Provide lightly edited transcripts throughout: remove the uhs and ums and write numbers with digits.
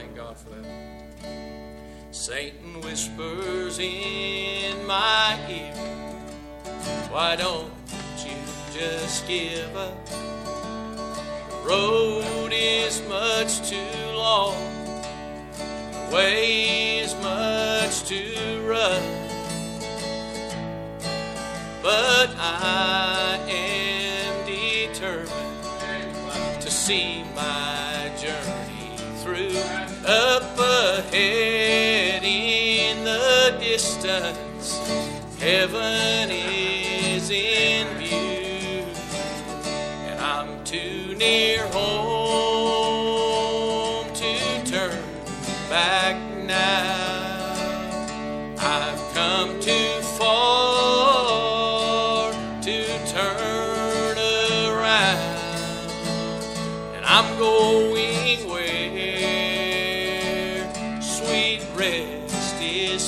Thank God for that. Satan whispers in my ear, why don't you just give up? The road is much too long, the way is much too rough. But I am determined to see my journey through. Up ahead in the distance, heaven is in view, and I'm too near home to turn back now. I've come too far to turn around, and I'm going where sweet rest is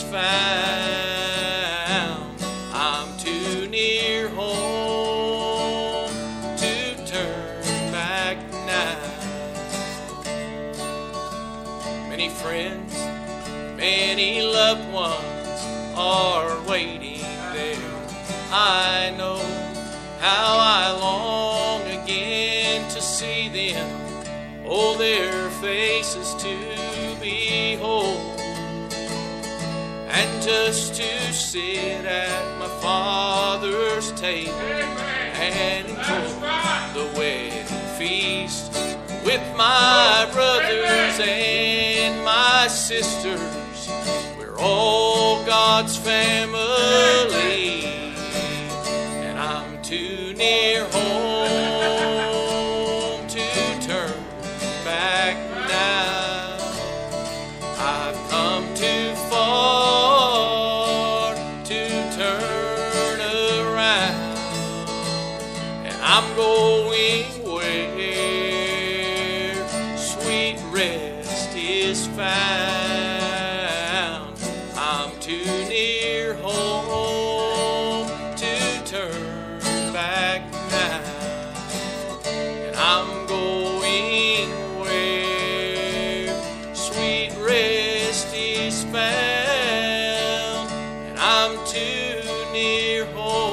found. I'm too near home to turn back now. Many friends, many loved ones are waiting there. I know how I long again to see them, oh, their faces to behold, and just to sit at my Father's table and enjoy the wedding feast with my brothers and my sisters. We're all God's family, and I'm too near home to turn back now. I've come too far to turn around, and I'm going where sweet rest is found. I'm too near home to turn back now, and I'm going where sweet rest is found, and I'm too near home